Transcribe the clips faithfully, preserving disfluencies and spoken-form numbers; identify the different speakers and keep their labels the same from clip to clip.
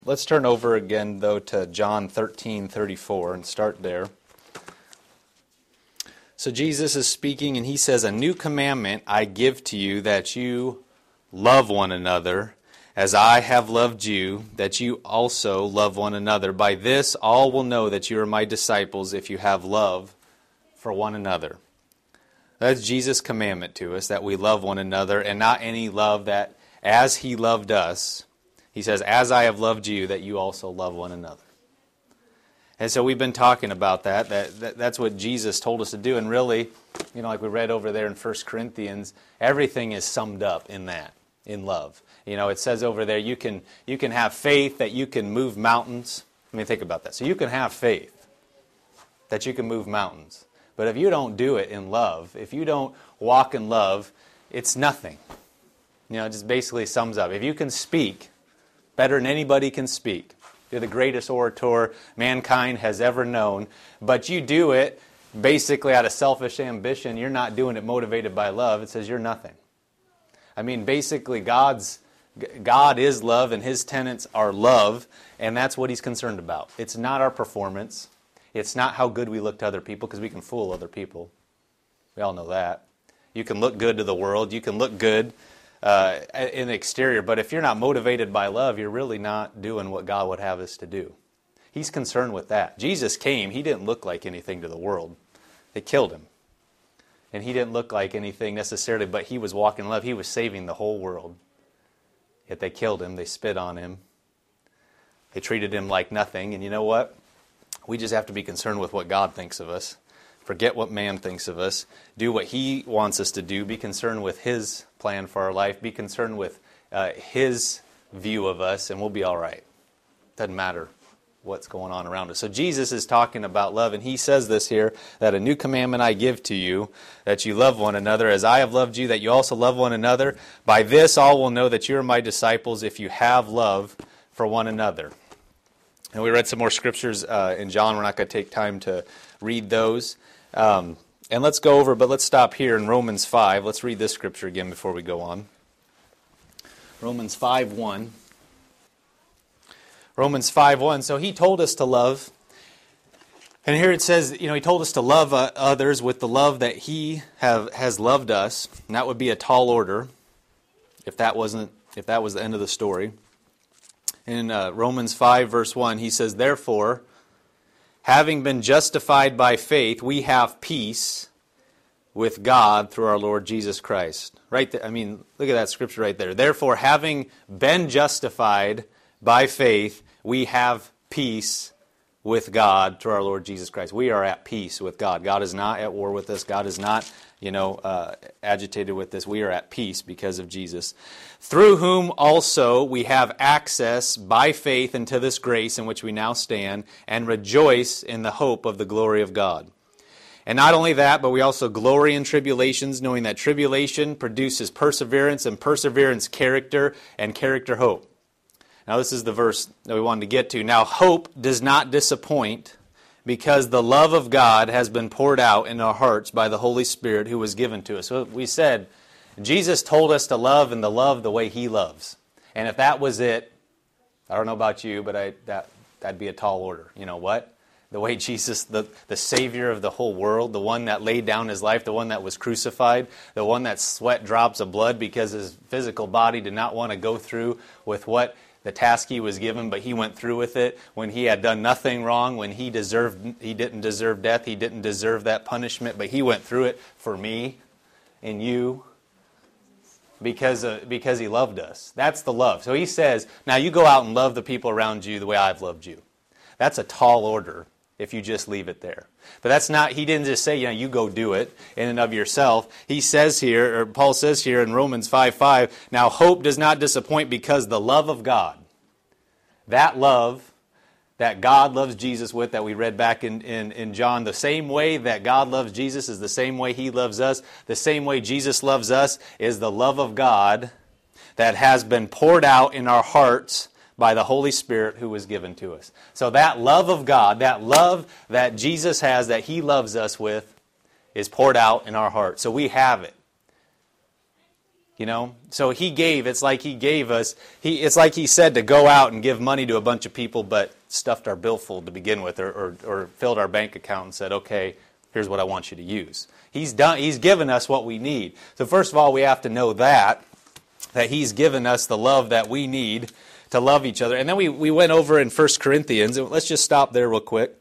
Speaker 1: Let's turn over again, though, to John thirteen thirty-four and start there. So Jesus is speaking, and he says, "A new commandment I give to you, that you love one another, as I have loved you, that you also love one another. By this all will know that you are my disciples, if you have love for one another." That's Jesus' commandment to us, that we love one another, and not any love that, as he loved us, he says, "As I have loved you, that you also love one another." And so we've been talking about that, that, that that's what Jesus told us to do. And really, you know, like we read over there in First Corinthians, everything is summed up in that, in love. You know, it says over there, you can you can have faith that you can move mountains. I mean, think about that. So you can have faith that you can move mountains. But if you don't do it in love, if you don't walk in love, it's nothing. You know, it just basically sums up. If you can speak better than anybody can speak, you're the greatest orator mankind has ever known, but you do it basically out of selfish ambition, you're not doing it motivated by love, it says you're nothing. I mean, basically God's God is love, and His tenets are love, and that's what He's concerned about. It's not our performance. It's not how good we look to other people, because we can fool other people. We all know that. You can look good to the world. You can look good uh, in the exterior, but if you're not motivated by love, you're really not doing what God would have us to do. He's concerned with that. Jesus came. He didn't look like anything to the world. They killed Him. And He didn't look like anything necessarily, but He was walking in love. He was saving the whole world. Yet they killed Him. They spit on Him. They treated Him like nothing. And you know what? We just have to be concerned with what God thinks of us. Forget what man thinks of us. Do what He wants us to do. Be concerned with His plan for our life. Be concerned with uh, His view of us, and we'll be all right. Doesn't matter what's going on around us. So Jesus is talking about love, and He says this here, that a new commandment I give to you, that you love one another, as I have loved you, that you also love one another. By this all will know that you are my disciples, if you have love for one another. And we read some more scriptures uh, in John. We're not going to take time to read those. Um, and let's go over, but let's stop here in Romans five. Let's read this scripture again before we go on. Romans five one. Romans five one. So He told us to love. And here it says, you know, He told us to love uh, others with the love that He have has loved us. And that would be a tall order if that wasn't if that was the end of the story. In uh, Romans five, verse one, he says, "Therefore, having been justified by faith, we have peace with God through our Lord Jesus Christ." Right there, I mean, look at that scripture right there. "Therefore, having been justified by faith, we have peace with God through our Lord Jesus Christ." We are at peace with God. God is not at war with us. God is not, you know, uh, agitated with this. We are at peace because of Jesus. "Through whom also we have access by faith into this grace in which we now stand, and rejoice in the hope of the glory of God. And not only that, but we also glory in tribulations, knowing that tribulation produces perseverance, and perseverance character, and character hope." Now this is the verse that we wanted to get to. "Now hope does not disappoint, because the love of God has been poured out in our hearts by the Holy Spirit who was given to us." So we said, Jesus told us to love, and to love the way He loves. And if that was it, I don't know about you, but I, that, that'd be a tall order. You know what? The way Jesus, the, the Savior of the whole world, the one that laid down His life, the one that was crucified, the one that sweat drops of blood because His physical body did not want to go through with what the task He was given, but He went through with it when He had done nothing wrong, when He deserved, He didn't deserve death, He didn't deserve that punishment, but He went through it for me and you because, uh, because He loved us. That's the love. So He says, now you go out and love the people around you the way I've loved you. That's a tall order if you just leave it there. But that's not, He didn't just say, you know, you go do it in and of yourself. He says here, or Paul says here in Romans five five, "Now hope does not disappoint, because the love of God," that love that God loves Jesus with, that we read back in, in, in John, the same way that God loves Jesus is the same way He loves us. The same way Jesus loves us is the love of God that has been poured out in our hearts by the Holy Spirit who was given to us. So that love of God, that love that Jesus has, that He loves us with, is poured out in our hearts. So we have it. You know, so he gave. It's like he gave us. He. It's like he said to go out and give money to a bunch of people, but stuffed our billfold to begin with, or, or, or filled our bank account and said, "Okay, here's what I want you to use." He's done. He's given us what we need. So first of all, we have to know that that He's given us the love that we need to love each other. And then we we went over in First Corinthians. And let's just stop there real quick.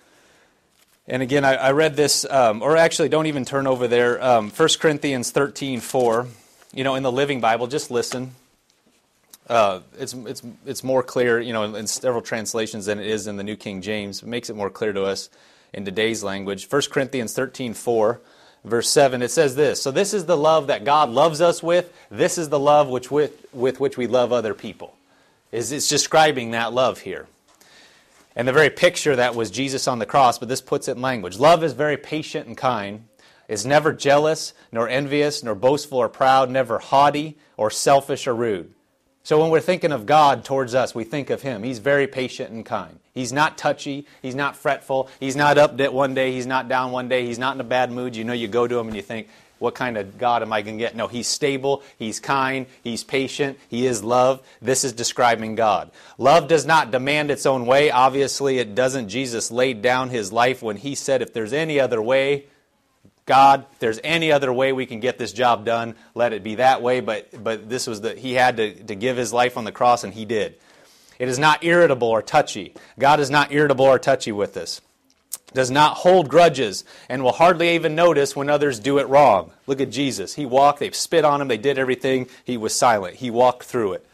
Speaker 1: And again, I, I read this, um, or actually, don't even turn over there. Um, First Corinthians thirteen four. You know, in the Living Bible, just listen. Uh, it's it's it's more clear, you know, in, in several translations than it is in the New King James. It makes it more clear to us in today's language. First Corinthians thirteen four, verse seven. It says this: "So this is the love that God loves us with. This is the love which with with which we love other people." Is it's describing that love here. And the very picture that was Jesus on the cross, but this puts it in language. Love is very patient and kind. Is never jealous, nor envious, nor boastful or proud, never haughty or selfish or rude. So when we're thinking of God towards us, we think of Him. He's very patient and kind. He's not touchy. He's not fretful. He's not up one day. He's not down one day. He's not in a bad mood. You know, you go to Him and you think, what kind of God am I going to get? No, He's stable. He's kind. He's patient. He is love. This is describing God. Love does not demand its own way. Obviously, it doesn't. Jesus laid down His life when He said, if there's any other way, God, if there's any other way we can get this job done, let it be that way. But but this was the He had to, to give His life on the cross, and He did. It is not irritable or touchy. God is not irritable or touchy with us. Does not hold grudges, and will hardly even notice when others do it wrong. Look at Jesus. He walked, they've spit on Him, they did everything. He was silent. He walked through it.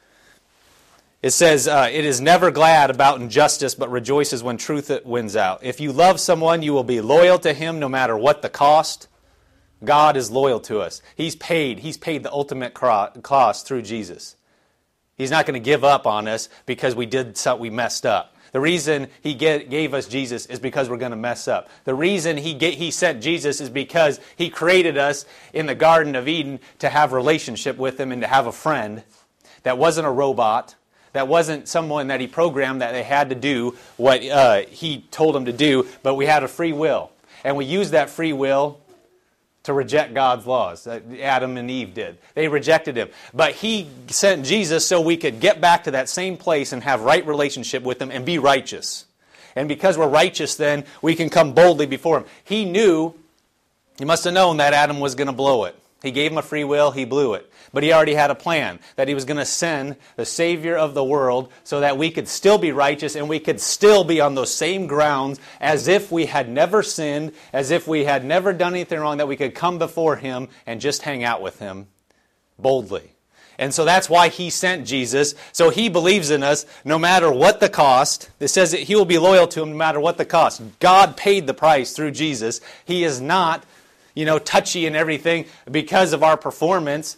Speaker 1: It says, uh, it is never glad about injustice, but rejoices when truth wins out. If you love someone, you will be loyal to him no matter what the cost. God is loyal to us. He's paid. He's paid the ultimate cost through Jesus. He's not going to give up on us because we did something, we messed up. The reason He get, gave us Jesus is because we're going to mess up. The reason he, get, he sent Jesus is because He created us in the Garden of Eden to have a relationship with Him and to have a friend that wasn't a robot. That wasn't someone that He programmed that they had to do what uh, He told them to do, but we had a free will. And we used that free will to reject God's laws. Adam and Eve did. They rejected Him. But He sent Jesus so we could get back to that same place and have right relationship with Him and be righteous. And because we're righteous then, we can come boldly before Him. He knew, He must have known that Adam was going to blow it. He gave him a free will, he blew it. But He already had a plan, that He was going to send the Savior of the world so that we could still be righteous and we could still be on those same grounds as if we had never sinned, as if we had never done anything wrong, that we could come before Him and just hang out with Him boldly. And so that's why He sent Jesus. So He believes in us no matter what the cost. It says that He will be loyal to Him no matter what the cost. God paid the price through Jesus. He is not, you know, touchy and everything because of our performance.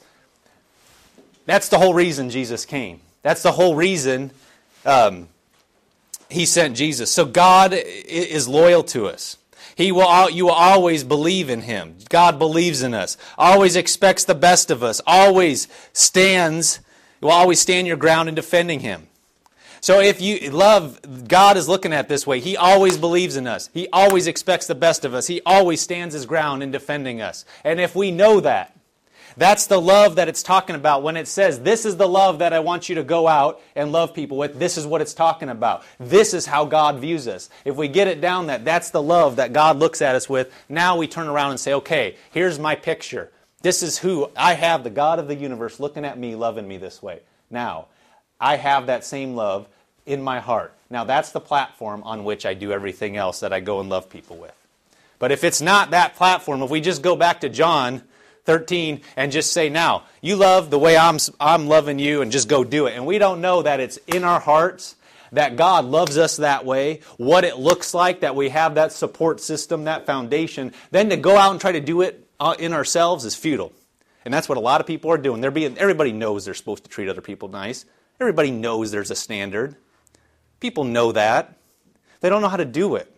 Speaker 1: That's the whole reason Jesus came. That's the whole reason um, He sent Jesus. So God is loyal to us. He will. You will always believe in Him. God believes in us. Always expects the best of us. Always stands. You will always stand your ground in defending Him. So if you love, God is looking at it this way. He always believes in us. He always expects the best of us. He always stands His ground in defending us. And if we know that, that's the love that it's talking about when it says, this is the love that I want you to go out and love people with. This is what it's talking about. This is how God views us. If we get it down that that's the love that God looks at us with, now we turn around and say, okay, here's my picture. This is who I have, the God of the universe looking at me, loving me this way. Now, I have that same love in my heart. Now, that's the platform on which I do everything else that I go and love people with. But if it's not that platform, if we just go back to John thirteen and just say, now, you love the way I'm, I'm loving you, and just go do it. And we don't know that it's in our hearts, that God loves us that way, what it looks like, that we have that support system, that foundation, then to go out and try to do it in ourselves is futile. And that's what a lot of people are doing. They're being, everybody knows they're supposed to treat other people nice. Everybody knows there's a standard. People know that. They don't know how to do it.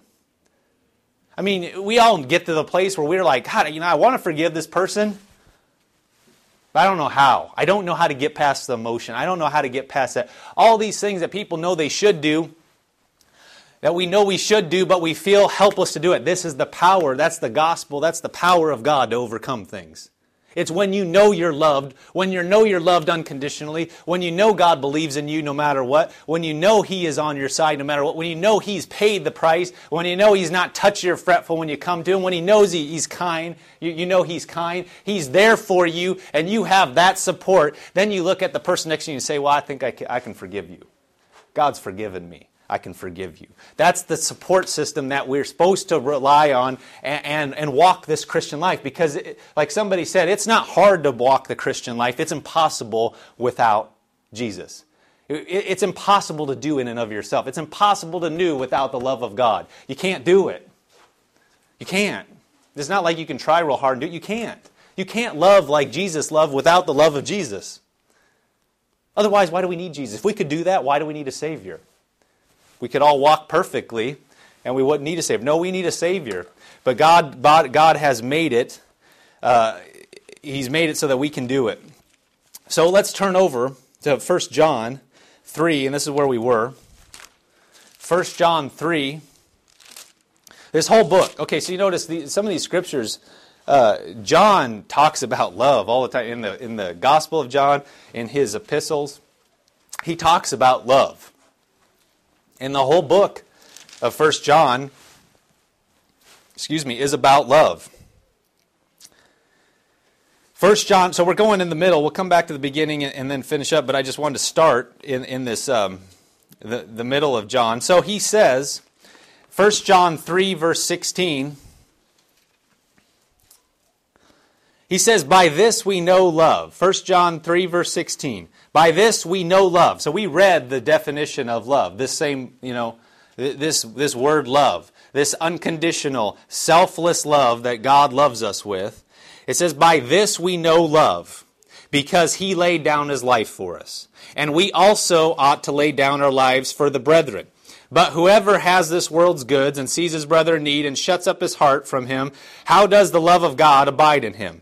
Speaker 1: I mean, we all get to the place where we're like, God, you know, I want to forgive this person, but I don't know how. I don't know how to get past the emotion. I don't know how to get past that. All these things that people know they should do, that we know we should do, but we feel helpless to do it. This is the power. That's the gospel. That's the power of God to overcome things. It's when you know you're loved, when you know you're loved unconditionally, when you know God believes in you no matter what, when you know He is on your side no matter what, when you know He's paid the price, when you know He's not touchy or fretful when you come to Him, when He knows he, He's kind, you, you know He's kind, He's there for you, and you have that support, then you look at the person next to you and say, well, I think I can, I can forgive you. God's forgiven me. I can forgive you. That's the support system that we're supposed to rely on and, and, and walk this Christian life. Because, it, like somebody said, it's not hard to walk the Christian life. It's impossible without Jesus. It, it's impossible to do in and of yourself. It's impossible to do without the love of God. You can't do it. You can't. It's not like you can try real hard and do it. You can't. You can't love like Jesus loved without the love of Jesus. Otherwise, why do we need Jesus? If we could do that, why do we need a Savior? We could all walk perfectly, and we wouldn't need a Savior. No, we need a Savior. But God, God has made it. Uh, he's made it so that we can do it. So let's turn over to First John three, and this is where we were. First John three. This whole book. Okay, so you notice the, some of these scriptures, uh, John talks about love all the time. In the, in the Gospel of John, in his epistles, he talks about love. And the whole book of First John, excuse me, is about love. First John, so we're going in the middle. We'll come back to the beginning and, and then finish up, but I just wanted to start in, in this, um, the, the middle of John. So he says, First John three, verse sixteen, he says, by this we know love. First John three, verse sixteen. By this we know love. So we read the definition of love. This same, you know, this, this word love. This unconditional, selfless love that God loves us with. It says, by this we know love, because He laid down His life for us. And we also ought to lay down our lives for the brethren. But whoever has this world's goods and sees his brother in need and shuts up his heart from him, how does the love of God abide in him?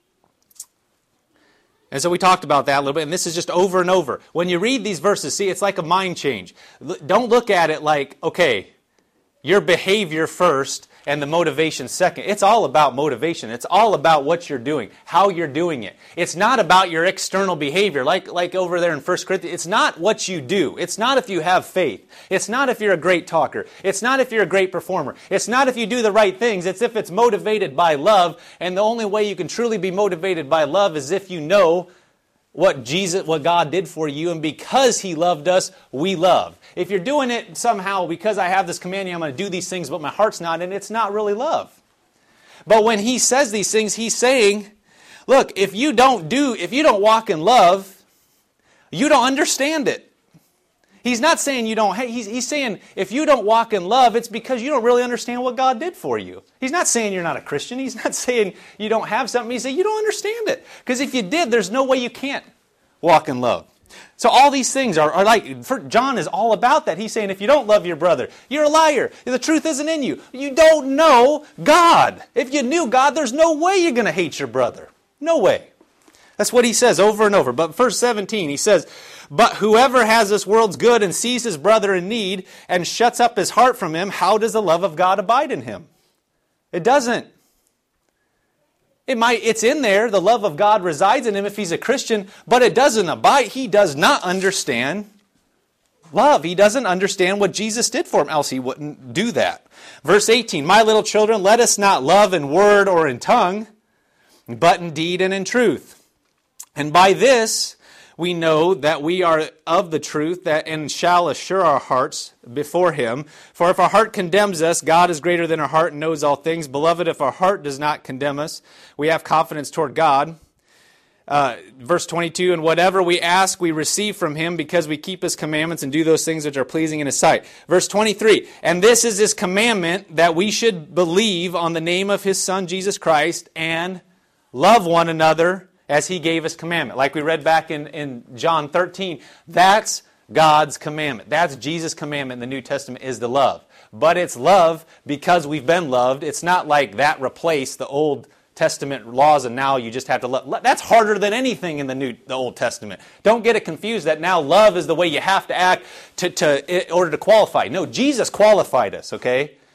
Speaker 1: And so we talked about that a little bit, and this is just over and over. When you read these verses, see, it's like a mind change. Don't look at it like, okay, your behavior first and the motivation second. It's all about motivation. It's all about what you're doing, how you're doing it. It's not about your external behavior, like, like over there in First Corinthians. It's not what you do. It's not if you have faith. It's not if you're a great talker. It's not if you're a great performer. It's not if you do the right things. It's if it's motivated by love, and the only way you can truly be motivated by love is if you know what Jesus, what God did for you, and because He loved us, we love. If you're doing it somehow because I have this command, I'm going to do these things, but my heart's not, and it's not really love. But when He says these things, He's saying, look, if you don't do, if you don't walk in love, you don't understand it. He's not saying you don't, he's, he's saying if you don't walk in love, it's because you don't really understand what God did for you. He's not saying you're not a Christian. He's not saying you don't have something. He's saying you don't understand it. Because if you did, there's no way you can't walk in love. So all these things are, are like, for John is all about that. He's saying if you don't love your brother, you're a liar. The truth isn't in you. You don't know God. If you knew God, there's no way you're going to hate your brother. No way. That's what he says over and over. But verse seventeen, he says, but whoever has this world's good and sees his brother in need and shuts up his heart from him, how does the love of God abide in him? It doesn't. It might, it's in there. The love of God resides in him if he's a Christian, but it doesn't abide. He does not understand love. He doesn't understand what Jesus did for him, else he wouldn't do that. Verse eighteen, my little children, let us not love in word or in tongue, but in deed and in truth. And by this we know that we are of the truth, that and shall assure our hearts before Him. For if our heart condemns us, God is greater than our heart and knows all things. Beloved, if our heart does not condemn us, we have confidence toward God. Uh, verse twenty-two, and whatever we ask, we receive from Him because we keep His commandments and do those things which are pleasing in His sight. Verse twenty-three, and this is His commandment, that we should believe on the name of His Son, Jesus Christ, and love one another as He gave us commandment. Like we read back in, in John thirteen, that's God's commandment. That's Jesus' commandment in the New Testament, is the love. But it's love because we've been loved. It's not like that replaced the Old Testament laws and now you just have to love. That's harder than anything in the New, the Old Testament. Don't get it confused that now love is the way you have to act to, to, in order to qualify. No, Jesus qualified us, okay?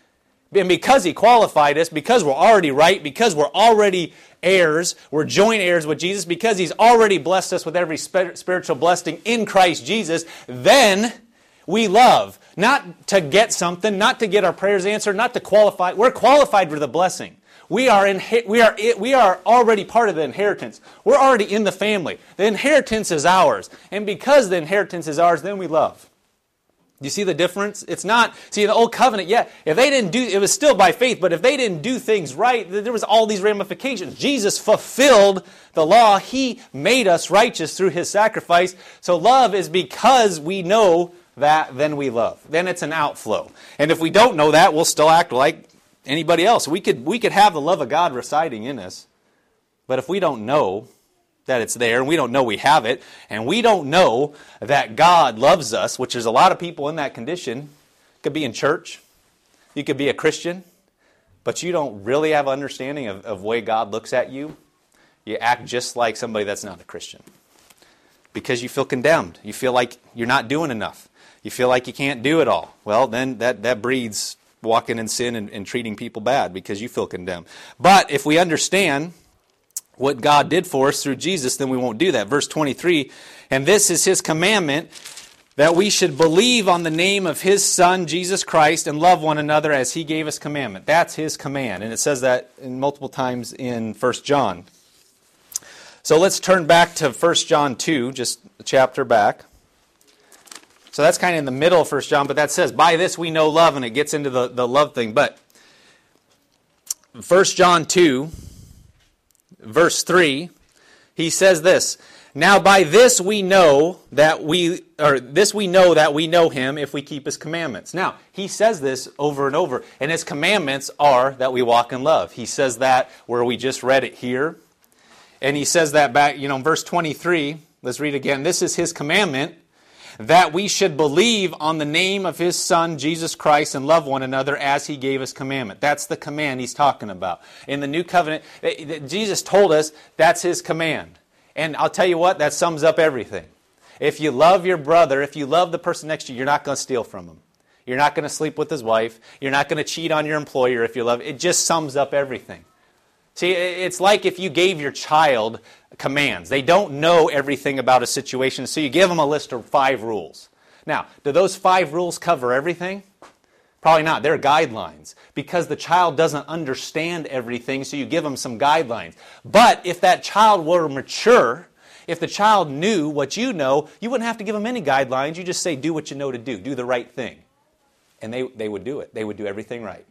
Speaker 1: And because He qualified us, because we're already right, because we're already heirs, we're joint heirs with Jesus, because He's already blessed us with every spiritual blessing in Christ Jesus, then we love. Not to get something, not to get our prayers answered, not to qualify. We're qualified for the blessing. We are, in, we, are, we are already part of the inheritance. We're already in the family. The inheritance is ours. And because the inheritance is ours, then we love. You see the difference? It's not, see, the old covenant, yeah, if they didn't do, it was still by faith, but if they didn't do things right, there was all these ramifications. Jesus fulfilled the law. He made us righteous through His sacrifice. So love is because we know that, then we love. Then it's an outflow. And if we don't know that, we'll still act like anybody else. We could, we could have the love of God residing in us, but if we don't know that it's there, and we don't know we have it, and we don't know that God loves us, which is a lot of people in that condition. You could be in church, you could be a Christian, but you don't really have understanding of, of the way God looks at you. You act just like somebody that's not a Christian. Because you feel condemned. You feel like you're not doing enough. You feel like you can't do it all. Well, then that, that breeds walking in sin and, and treating people bad because you feel condemned. But if we understand what God did for us through Jesus, then we won't do that. Verse twenty-three, and this is His commandment, that we should believe on the name of His Son, Jesus Christ, and love one another as He gave us commandment. That's His command. And it says that in multiple times in First John. So let's turn back to First John two, just a chapter back. So that's kind of in the middle of First John, but that says, by this we know love, and it gets into the, the love thing. But First John two, verse three, he says this, now by this we know that we, or this we know that we know Him if we keep His commandments. Now, he says this over and over, and His commandments are that we walk in love. He says that where we just read it here, and he says that back, you know, in verse twenty-three, let's read again, this is His commandment, that we should believe on the name of His Son, Jesus Christ, and love one another as He gave us commandment. That's the command he's talking about. In the New Covenant, Jesus told us that's His command. And I'll tell you what, that sums up everything. If you love your brother, if you love the person next to you, you're not going to steal from him. You're not going to sleep with his wife. You're not going to cheat on your employer if you love. It just sums up everything. See, it's like if you gave your child commands. They don't know everything about a situation, so you give them a list of five rules. Now, do those five rules cover everything? Probably not. They're guidelines because the child doesn't understand everything, so you give them some guidelines. But if that child were mature, if the child knew what you know, you wouldn't have to give them any guidelines. You just say, do what you know to do. Do the right thing. And they, they would do it. They would do everything right.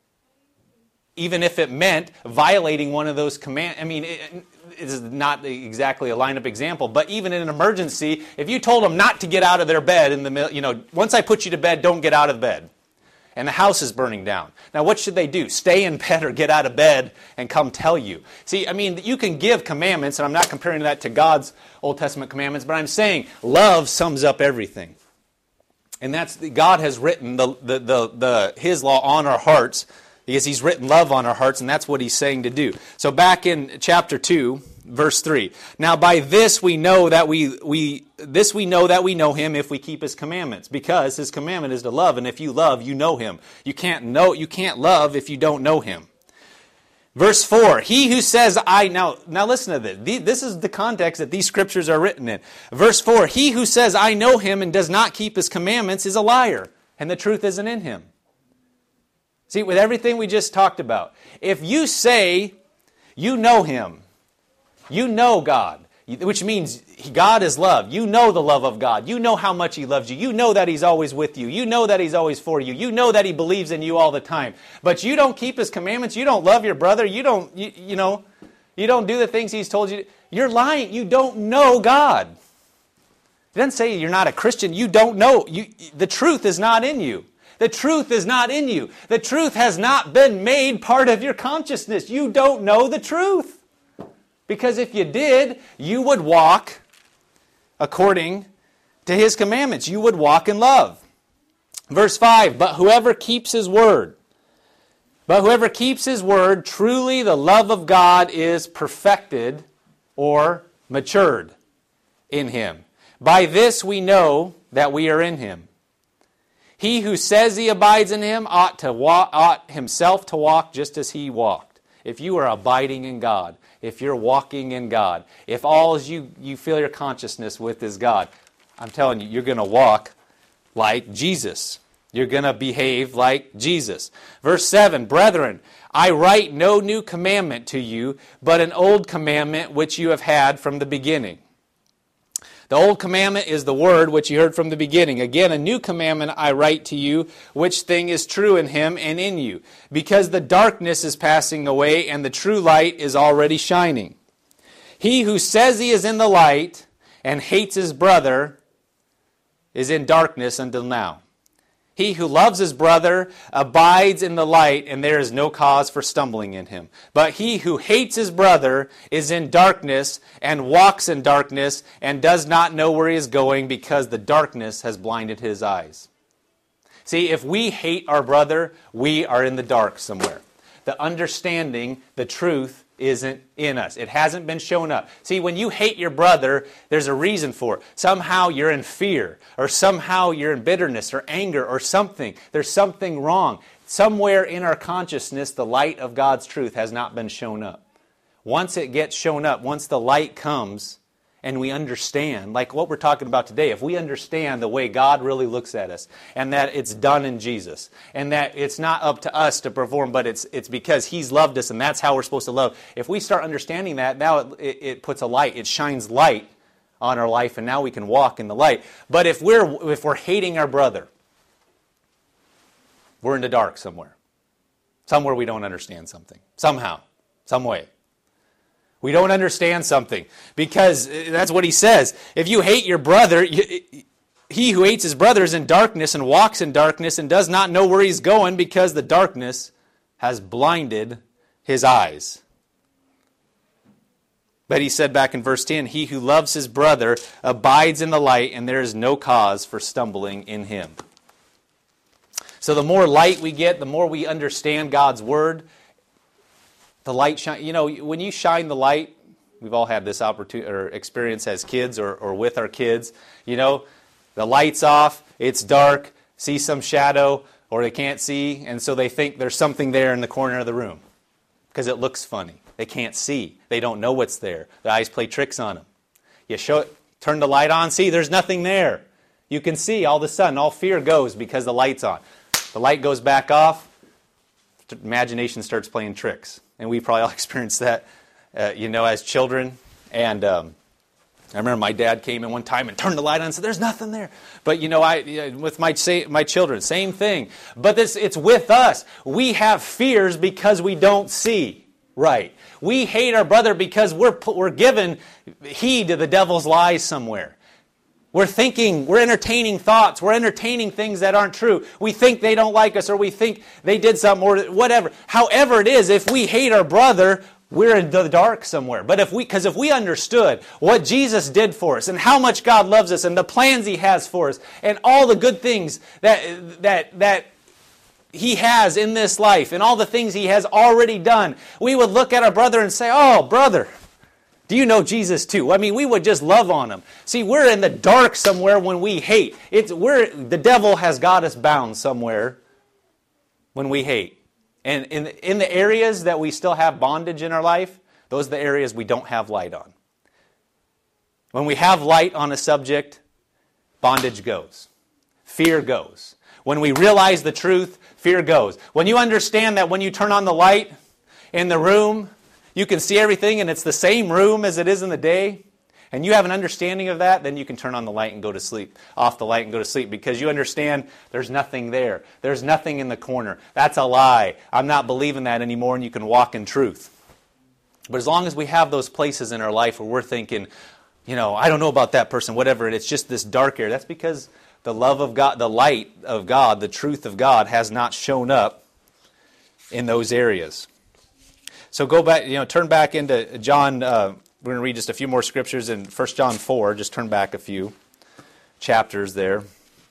Speaker 1: Even if it meant violating one of those commands. I mean, it, it is not exactly a lineup example, but even in an emergency, if you told them not to get out of their bed in the middle, you know, once I put you to bed, don't get out of bed. And the house is burning down. Now, what should they do? Stay in bed or get out of bed and come tell you? See, I mean, you can give commandments, and I'm not comparing that to God's Old Testament commandments, but I'm saying love sums up everything. And that's, God has written the, the, the, the His law on our hearts, because He's written love on our hearts, and that's what He's saying to do. So back in chapter two, verse three. Now by this we know that we we this we know that we know Him if we keep His commandments, because His commandment is to love, and if you love, you know Him. You can't know you can't love if you don't know Him. Verse four. He who says I now now listen to this. This is the context that these scriptures are written in. Verse four. He who says I know Him and does not keep His commandments is a liar, and the truth isn't in him. See, with everything we just talked about, if you say you know Him, you know God, which means God is love. You know the love of God. You know how much He loves you. You know that He's always with you. You know that He's always for you. You know that He believes in you all the time. But you don't keep His commandments. You don't love your brother. You don't, you, you know, you don't do the things He's told you to. You're lying. You don't know God. It doesn't say you're not a Christian. You don't know. You, the truth is not in you. The truth is not in you. The truth has not been made part of your consciousness. You don't know the truth. Because if you did, you would walk according to His commandments. You would walk in love. Verse five, but whoever keeps His word, but whoever keeps His word, truly the love of God is perfected or matured in him. By this we know that we are in Him. He who says he abides in him ought to walk, ought himself to walk just as he walked. If you are abiding in God, if you're walking in God, if all you, you fill your consciousness with is God, I'm telling you, you're going to walk like Jesus. You're going to behave like Jesus. Verse seven, brethren, I write no new commandment to you, but an old commandment which you have had from the beginning. The old commandment is the word which you heard from the beginning. Again, a new commandment I write to you, which thing is true in him and in you, because the darkness is passing away and the true light is already shining. He who says he is in the light and hates his brother is in darkness until now. He who loves his brother abides in the light, and there is no cause for stumbling in him. But he who hates his brother is in darkness and walks in darkness and does not know where he is going because the darkness has blinded his eyes. See, if we hate our brother, we are in the dark somewhere. The understanding, the truth, isn't in us. It hasn't been shown up. See, when you hate your brother, there's a reason for it. Somehow you're in fear, or somehow you're in bitterness or anger or something. There's something wrong. Somewhere in our consciousness, the light of God's truth has not been shown up. Once it gets shown up, once the light comes, and we understand, like what we're talking about today, if we understand the way God really looks at us, and that it's done in Jesus, and that it's not up to us to perform, but it's it's because He's loved us, and that's how we're supposed to love. If we start understanding that, now it, it, it puts a light, it shines light on our life, and now we can walk in the light. But if we're if we're hating our brother, we're in the dark somewhere. Somewhere we don't understand something. Somehow. Some way. We don't understand something, because that's what he says. If you hate your brother, he who hates his brother is in darkness and walks in darkness and does not know where he's going because the darkness has blinded his eyes. But he said back in verse ten, he who loves his brother abides in the light, and there is no cause for stumbling in him. So the more light we get, the more we understand God's word. The light shine. You know, when you shine the light, we've all had this opportunity or experience as kids or, or with our kids. You know, the light's off, it's dark, see some shadow, or they can't see, and so they think there's something there in the corner of the room because it looks funny. They can't see. They don't know what's there. The eyes play tricks on them. You show it, turn the light on, see, there's nothing there. You can see all of a sudden, all fear goes because the light's on. The light goes back off, imagination starts playing tricks. And we probably all experienced that, uh, you know, as children. And um, I remember my dad came in one time and turned the light on and said, there's nothing there. But, you know, I with my my children, same thing. But this it's with us. We have fears because we don't see right. We hate our brother because we're we're given heed to the devil's lies somewhere. We're thinking, we're entertaining thoughts, we're entertaining things that aren't true. We think they don't like us, or we think they did something, or whatever. However it is, if we hate our brother, we're in the dark somewhere. But if we, because if we understood what Jesus did for us, and how much God loves us, and the plans He has for us, and all the good things that that that He has in this life, and all the things He has already done, we would look at our brother and say, oh, brother, do you know Jesus too? I mean, we would just love on him. See, we're in the dark somewhere when we hate. It's we're the devil has got us bound somewhere when we hate. And in in the areas that we still have bondage in our life, those are the areas we don't have light on. When we have light on a subject, bondage goes. Fear goes. When we realize the truth, fear goes. When you understand that when you turn on the light in the room, you can see everything and it's the same room as it is in the day, and you have an understanding of that, then you can turn on the light and go to sleep, off the light and go to sleep, because you understand there's nothing there. There's nothing in the corner. That's a lie. I'm not believing that anymore, and you can walk in truth. But as long as we have those places in our life where we're thinking, you know, I don't know about that person, whatever, it's just this dark area, that's because the love of God, the light of God, the truth of God has not shown up in those areas. So go back, you know, turn back into John. Uh, we're going to read just a few more scriptures in First John four. Just turn back a few chapters there.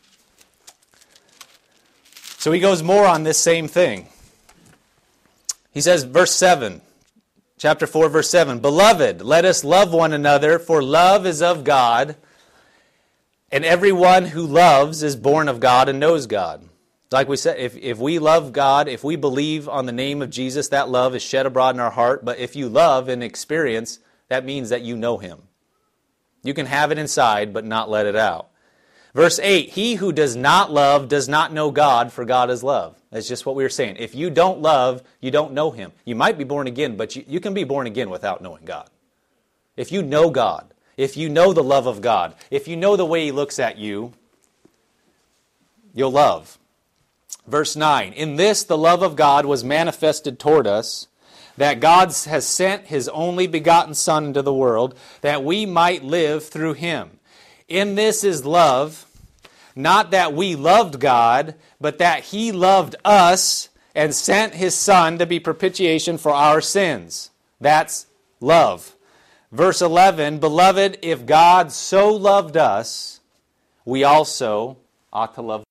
Speaker 1: So he goes more on this same thing. He says, verse seven, chapter four, verse seven, Beloved, let us love one another, for love is of God, And everyone who loves is born of God and knows God. Like we said, if, if we love God, if we believe on the name of Jesus, that love is shed abroad in our heart. But if you love and experience, that means that you know Him. You can have it inside, but not let it out. Verse eight, he who does not love does not know God, for God is love. That's just what we were saying. If you don't love, you don't know Him. You might be born again, but you, you can be born again without knowing God. If you know God, if you know the love of God, if you know the way He looks at you, you'll love. Verse nine, in this the love of God was manifested toward us, that God has sent His only begotten Son into the world, that we might live through Him. In this is love, not that we loved God, but that He loved us and sent His Son to be propitiation for our sins. That's love. Verse eleven, beloved, if God so loved us, we also ought to love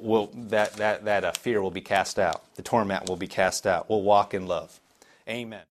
Speaker 1: will that that that uh, fear will be cast out. The torment will be cast out. We'll walk in love. Amen.